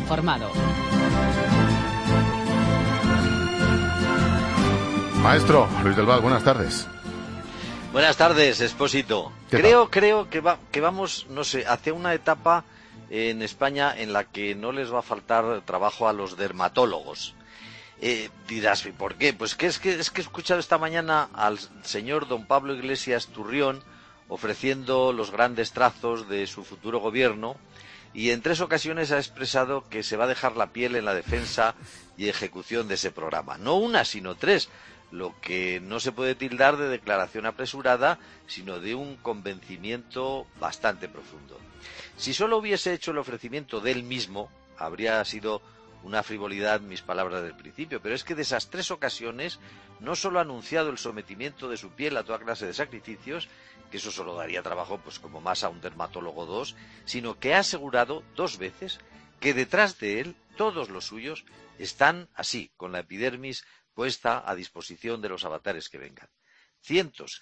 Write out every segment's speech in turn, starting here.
informado. Maestro Luis del Val, buenas tardes. Buenas tardes, Expósito. Creo que vamos, no sé, hacia una etapa en España en la que no les va a faltar trabajo a los dermatólogos. Dirás, ¿por qué? Pues es que he escuchado esta mañana al señor don Pablo Iglesias Turrión ofreciendo los grandes trazos de su futuro gobierno, y en 3 ocasiones ha expresado que se va a dejar la piel en la defensa y ejecución de ese programa. No una, sino 3. Lo que no se puede tildar de declaración apresurada, sino de un convencimiento bastante profundo. Si solo hubiese hecho el ofrecimiento de él mismo, habría sido una frivolidad mis palabras del principio, pero es que de esas 3 ocasiones no solo ha anunciado el sometimiento de su piel a toda clase de sacrificios, que eso solo daría trabajo pues como más a un dermatólogo 2, sino que ha asegurado 2 veces que detrás de él todos los suyos están así, con la epidermis puesta a disposición de los avatares que vengan. Cientos,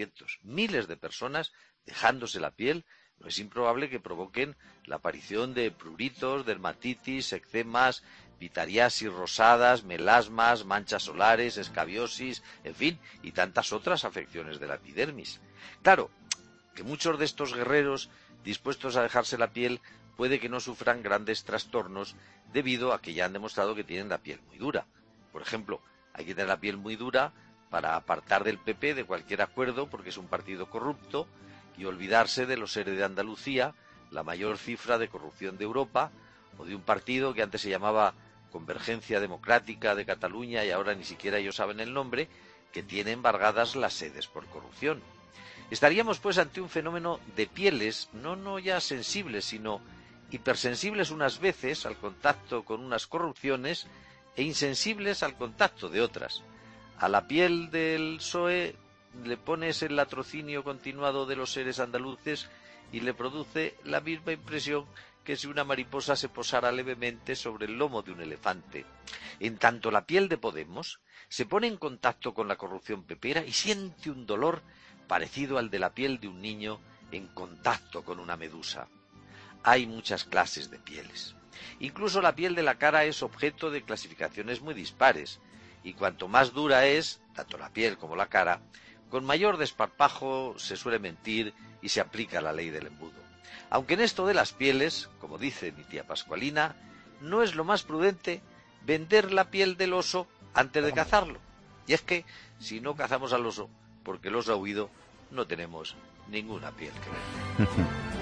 miles de personas dejándose la piel. No es improbable que provoquen la aparición de pruritos, dermatitis, eczemas, pitariasis rosadas, melasmas, manchas solares, escabiosis, en fin, y tantas otras afecciones de la epidermis. Claro, que muchos de estos guerreros dispuestos a dejarse la piel puede que no sufran grandes trastornos debido a que ya han demostrado que tienen la piel muy dura. Por ejemplo, hay que tener la piel muy dura para apartar del PP de cualquier acuerdo porque es un partido corrupto y olvidarse de los ERE de Andalucía, la mayor cifra de corrupción de Europa, o de un partido que antes se llamaba Convergencia Democrática de Cataluña y ahora ni siquiera ellos saben el nombre, que tiene embargadas las sedes por corrupción. Estaríamos pues ante un fenómeno de pieles, no ya sensibles, sino hipersensibles unas veces al contacto con unas corrupciones e insensibles al contacto de otras. A la piel del PSOE le pones el latrocinio continuado de los seres andaluces y le produce la misma impresión que si una mariposa se posara levemente sobre el lomo de un elefante. En tanto la piel de Podemos se pone en contacto con la corrupción pepera y siente un dolor parecido al de la piel de un niño en contacto con una medusa. Hay muchas clases de pieles. Incluso la piel de la cara es objeto de clasificaciones muy dispares, y cuanto más dura es, tanto la piel como la cara, con mayor desparpajo se suele mentir y se aplica la ley del embudo. Aunque en esto de las pieles, como dice mi tía Pascualina, no es lo más prudente vender la piel del oso antes de cazarlo. Y es que, si no cazamos al oso, porque el oso ha huido, no tenemos ninguna piel que vender.